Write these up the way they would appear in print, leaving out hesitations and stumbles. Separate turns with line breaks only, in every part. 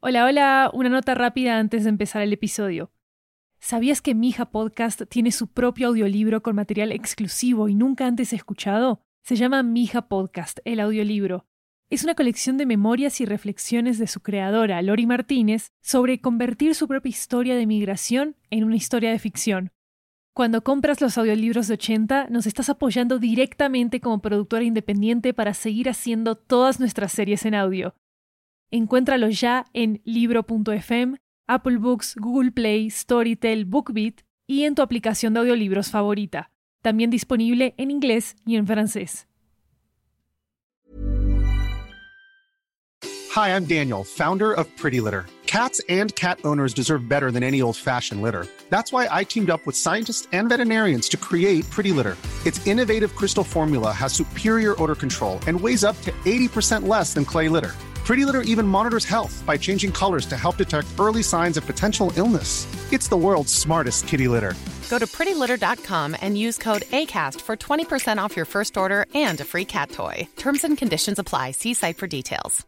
Hola, hola, una nota rápida antes de empezar el episodio. ¿Sabías que Mija Podcast tiene su propio audiolibro con material exclusivo y nunca antes escuchado? Se llama Mija Podcast, el audiolibro. Es una colección de memorias y reflexiones de su creadora, Lori Martínez, sobre convertir su propia historia de migración en una historia de ficción. Cuando compras los audiolibros de 80, nos estás apoyando directamente como productora independiente para seguir haciendo todas nuestras series en audio. Encuéntralo ya en libro.fm, Apple Books, Google Play, Storytel, BookBeat y en tu aplicación de audiolibros favorita. También disponible en inglés y en francés.
Hi, I'm Daniel, founder of Pretty Litter. Cats and cat owners deserve better than any old-fashioned litter. That's why I teamed up with scientists and veterinarians to create Pretty Litter. Its innovative crystal formula has superior odor control and weighs up to 80% less than clay litter. Pretty Litter even monitors health by changing colors to help detect early signs of potential illness. It's the world's smartest kitty litter.
Go to prettylitter.com and use code ACAST for 20% off your first order and a free cat toy. Terms and conditions apply. See site for details.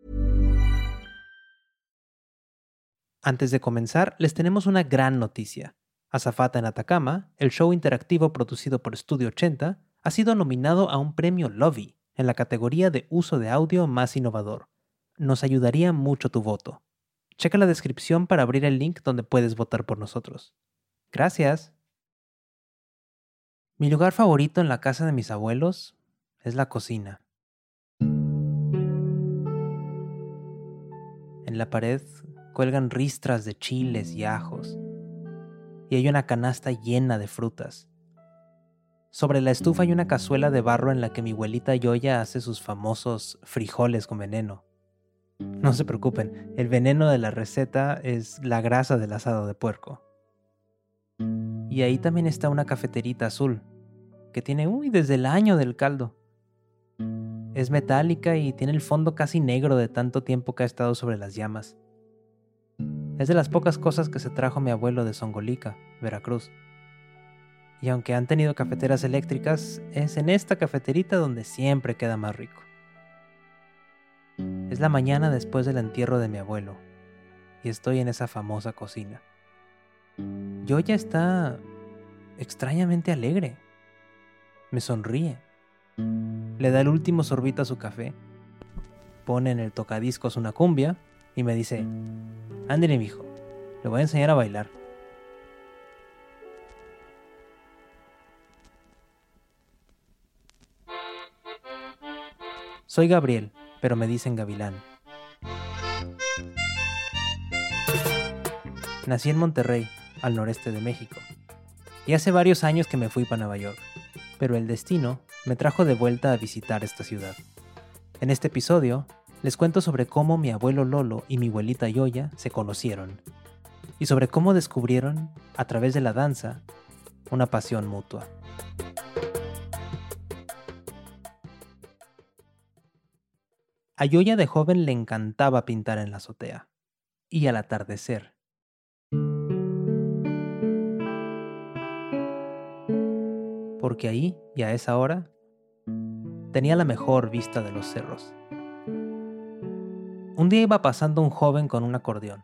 Antes de comenzar, les tenemos una gran noticia. Azafata en Atacama, el show interactivo producido por Studio 80, ha sido nominado a un premio Lovie en la categoría de uso de audio más innovador. Nos ayudaría mucho tu voto. Checa la descripción para abrir el link donde puedes votar por nosotros. Gracias. Mi lugar favorito en la casa de mis abuelos es la cocina. En la pared cuelgan ristras de chiles y ajos, y hay una canasta llena de frutas. Sobre la estufa hay una cazuela de barro en la que mi abuelita Yoya hace sus famosos frijoles con veneno. No se preocupen, el veneno de la receta es la grasa del asado de puerco. Y ahí también está una cafeterita azul, que tiene desde el año del caldo. Es metálica y tiene el fondo casi negro de tanto tiempo que ha estado sobre las llamas. Es de las pocas cosas que se trajo mi abuelo de Songolica, Veracruz. Y aunque han tenido cafeteras eléctricas, es en esta cafeterita donde siempre queda más rico. Es la mañana después del entierro de mi abuelo, y estoy en esa famosa cocina. Yoya está extrañamente alegre. Me sonríe. Le da el último sorbito a su café, pone en el tocadiscos una cumbia y me dice: ándale, mijo, le voy a enseñar a bailar. Soy Gabriel, pero me dicen Gavilán. Nací en Monterrey, al noreste de México, y hace varios años que me fui para Nueva York, pero el destino me trajo de vuelta a visitar esta ciudad. En este episodio, les cuento sobre cómo mi abuelo Lolo y mi abuelita Yoya se conocieron, y sobre cómo descubrieron, a través de la danza, una pasión mutua. A Yoya de joven le encantaba pintar en la azotea, y al atardecer. Porque ahí, y a esa hora, tenía la mejor vista de los cerros. Un día iba pasando un joven con un acordeón.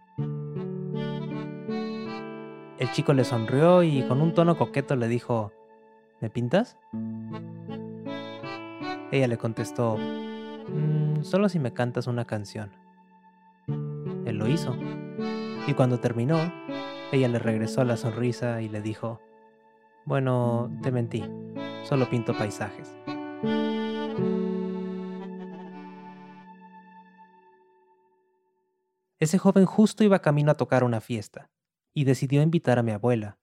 El chico le sonrió y con un tono coqueto le dijo: ¿me pintas? Ella le contestó: solo si me cantas una canción. Él lo hizo, y cuando terminó, ella le regresó la sonrisa y le dijo: bueno, te mentí, solo pinto paisajes. Ese joven justo iba camino a tocar una fiesta, y decidió invitar a mi abuela.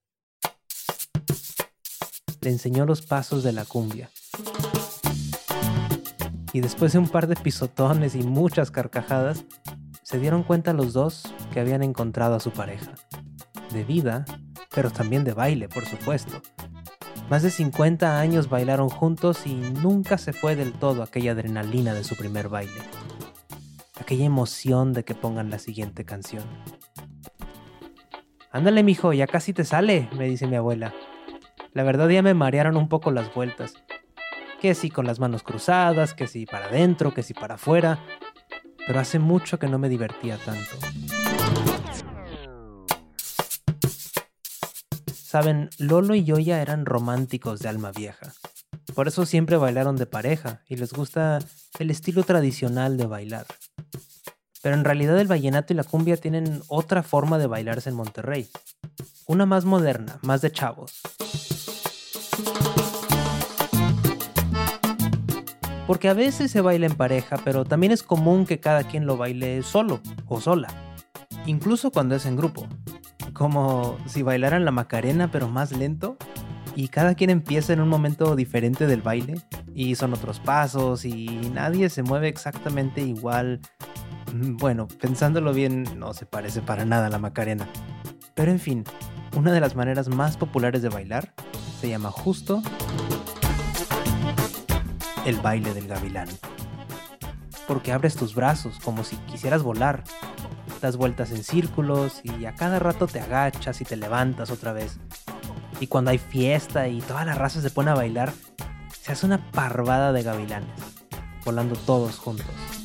Le enseñó los pasos de la cumbia. Y después de un par de pisotones y muchas carcajadas, se dieron cuenta los dos que habían encontrado a su pareja. De vida, pero también de baile, por supuesto. Más de 50 años bailaron juntos y nunca se fue del todo aquella adrenalina de su primer baile. Aquella emoción de que pongan la siguiente canción. Ándale, mijo, ya casi te sale, me dice mi abuela. La verdad ya me marearon un poco las vueltas. Que si con las manos cruzadas, que si para adentro, que si para afuera. pero hace mucho que no me divertía tanto. Saben, Lolo y Yoya eran románticos de alma vieja. Por eso siempre bailaron de pareja y les gusta el estilo tradicional de bailar. Pero en realidad el vallenato y la cumbia tienen otra forma de bailarse en Monterrey. Una más moderna, más de chavos. Porque a veces se baila en pareja, pero también es común que cada quien lo baile solo o sola. Incluso cuando es en grupo. Como si bailaran la Macarena pero más lento. Y cada quien empieza en un momento diferente del baile. Y son otros pasos y nadie se mueve exactamente igual. Bueno, pensándolo bien, no se parece para nada a la Macarena. Pero en fin, una de las maneras más populares de bailar se llama justo el baile del gavilán. Porque abres tus brazos como si quisieras volar, das vueltas en círculos y a cada rato te agachas y te levantas otra vez. Y cuando hay fiesta y toda la raza se pone a bailar, se hace una parvada de gavilanes, volando todos juntos.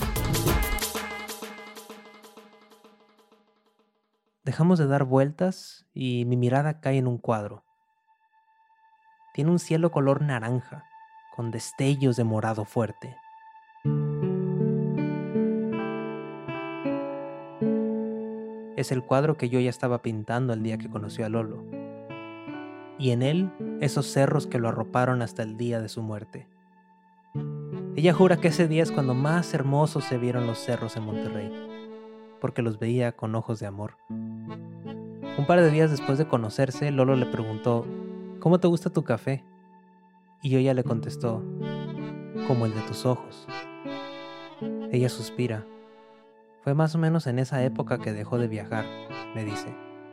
Dejamos de dar vueltas y mi mirada cae en un cuadro. Tiene un cielo color naranja, con destellos de morado fuerte. Es el cuadro que yo ya estaba pintando el día que conoció a Lolo. Y en él, esos cerros que lo arroparon hasta el día de su muerte. Ella jura que ese día es cuando más hermosos se vieron los cerros en Monterrey, porque los veía con ojos de amor. Un par de días después de conocerse, Lolo le preguntó, ¿cómo te gusta tu café? Y ella le contestó, como el de tus ojos. Ella suspira. Fue más o menos en esa época que dejó de viajar, me dice.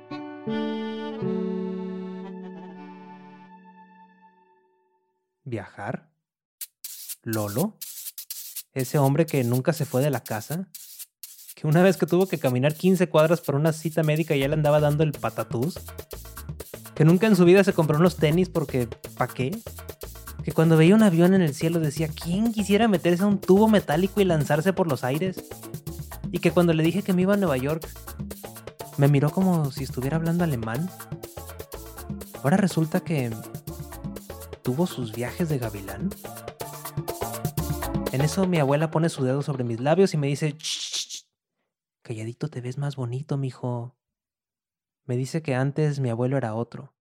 ¿Viajar? ¿Lolo? ¿Ese hombre que nunca se fue de la casa? ¿Que una vez que tuvo que caminar 15 cuadras por una cita médica ya le andaba dando el patatús? ¿Que nunca en su vida se compró unos tenis porque ¿pa' qué? ¿Que cuando veía un avión en el cielo decía ¿quién quisiera meterse a un tubo metálico y lanzarse por los aires? ¿Y que cuando le dije que me iba a Nueva York me miró como si estuviera hablando alemán? Ahora resulta que tuvo sus viajes de gavilán. En eso mi abuela pone su dedo sobre mis labios y me dice «Shh, calladito te ves más bonito, mijo». Me dice que antes mi abuelo era otro.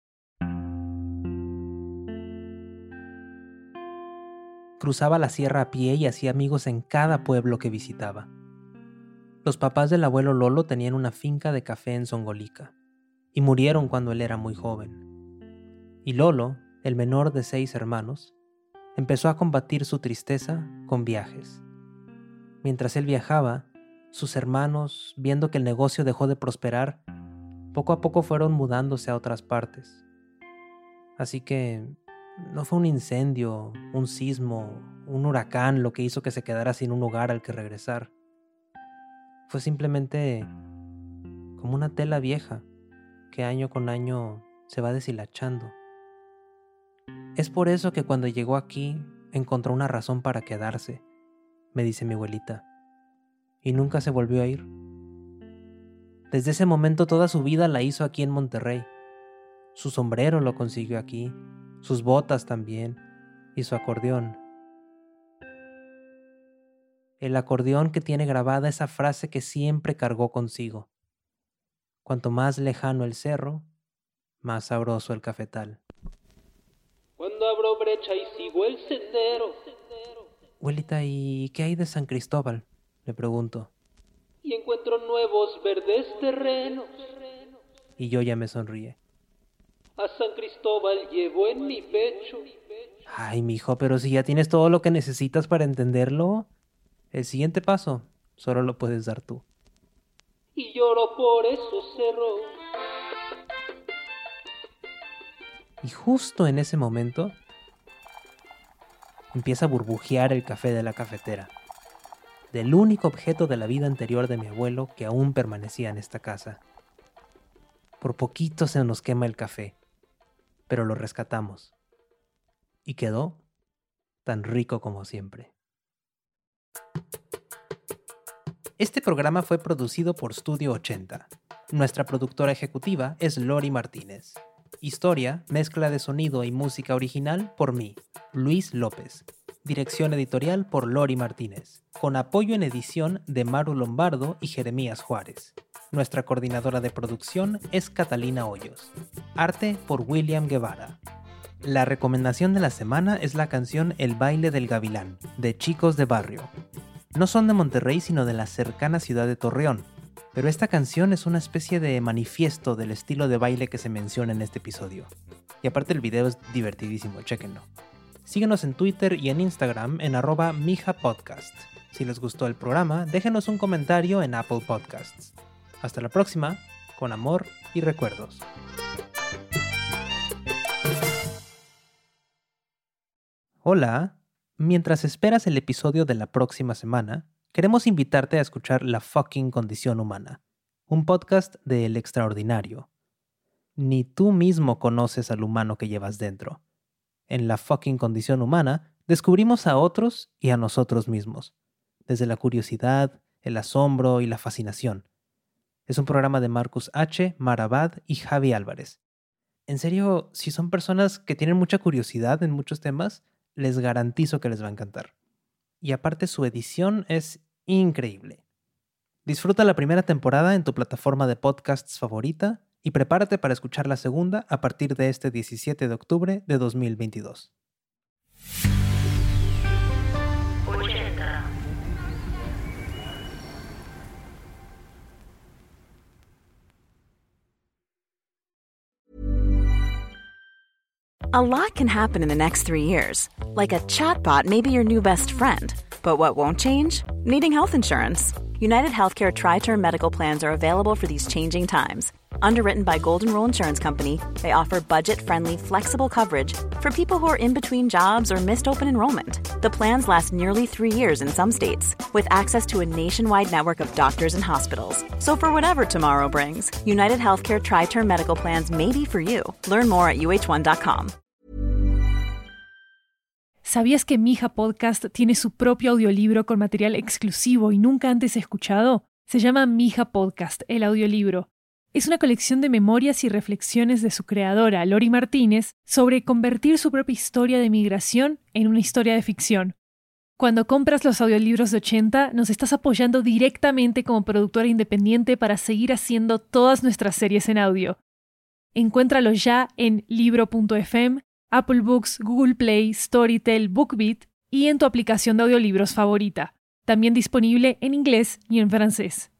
Cruzaba la sierra a pie y hacía amigos en cada pueblo que visitaba. Los papás del abuelo Lolo tenían una finca de café en Zongolica y murieron cuando él era muy joven. Y Lolo, el menor de 6 hermanos, empezó a combatir su tristeza con viajes. Mientras él viajaba, sus hermanos, viendo que el negocio dejó de prosperar, poco a poco fueron mudándose a otras partes. Así que no fue un incendio, un sismo, un huracán lo que hizo que se quedara sin un lugar al que regresar. Fue simplemente como una tela vieja que año con año se va deshilachando. Es por eso que cuando llegó aquí encontró una razón para quedarse, me dice mi abuelita, y nunca se volvió a ir. Desde ese momento toda su vida la hizo aquí en Monterrey. Su sombrero lo consiguió aquí, sus botas también, y su acordeón. El acordeón que tiene grabada esa frase que siempre cargó consigo. Cuanto más lejano el cerro, más sabroso el cafetal.
Cuando abro brecha y sigo el sendero.
Abuelita, ¿y qué hay de San Cristóbal?, le pregunto.
Y encuentro nuevos verdes terrenos.
Y yo ya me sonríe.
A San Cristóbal llevo en mi pecho.
Ay, mijo, pero si ya tienes todo lo que necesitas para entenderlo, el siguiente paso solo lo puedes dar tú.
Y lloro por esos cerros.
Y justo en ese momento empieza a burbujear el café de la cafetera, del único objeto de la vida anterior de mi abuelo que aún permanecía en esta casa. Por poquito se nos quema el café, pero lo rescatamos. Y quedó tan rico como siempre. Este programa fue producido por Studio 80. Nuestra productora ejecutiva es Lori Martínez. Historia, mezcla de sonido y música original por mí, Luis López. Dirección editorial por Lori Martínez, con apoyo en edición de Maru Lombardo y Jeremías Juárez. Nuestra coordinadora de producción es Catalina Hoyos. Arte por William Guevara. La recomendación de la semana es la canción El baile del gavilán, de Chicos de Barrio. No son de Monterrey, sino de la cercana ciudad de Torreón, pero esta canción es una especie de manifiesto del estilo de baile que se menciona en este episodio. Y aparte el video es divertidísimo, chéquenlo. Síguenos en Twitter y en Instagram en @mijapodcast. Si les gustó el programa, déjenos un comentario en Apple Podcasts. Hasta la próxima, con amor y recuerdos. Hola, mientras esperas el episodio de la próxima semana, queremos invitarte a escuchar La Fucking Condición Humana, un podcast de El Extraordinario. Ni tú mismo conoces al humano que llevas dentro. En La Fucking Condición Humana descubrimos a otros y a nosotros mismos, desde la curiosidad, el asombro y la fascinación. Es un programa de Marcus H., Marabad y Javi Álvarez. En serio, si son personas que tienen mucha curiosidad en muchos temas, les garantizo que les va a encantar. Y aparte su edición es increíble. Disfruta la primera temporada en tu plataforma de podcasts favorita y prepárate para escuchar la segunda a partir de este 17 de octubre de 2022.
A lot can happen in the next 3 years. Like a chatbot may be your new best friend. But what won't change? Needing health insurance. United Healthcare Tri-Term Medical Plans are available for these changing times. Underwritten by Golden Rule Insurance Company, they offer budget-friendly, flexible coverage for people who are in between jobs or missed open enrollment. The plans last nearly 3 years in some states, with access to a nationwide network of doctors and hospitals. So for whatever tomorrow brings, United Healthcare Tri-Term Medical Plans may be for you. Learn more at uh1.com.
¿Sabías que Mija Podcast tiene su propio audiolibro con material exclusivo y nunca antes escuchado? Se llama Mija Podcast, el audiolibro. Es una colección de memorias y reflexiones de su creadora, Lori Martínez, sobre convertir su propia historia de migración en una historia de ficción. Cuando compras los audiolibros de 80, nos estás apoyando directamente como productora independiente para seguir haciendo todas nuestras series en audio. Encuéntralo ya en libro.fm, Apple Books, Google Play, Storytel, BookBeat y en tu aplicación de audiolibros favorita. También disponible en inglés y en francés.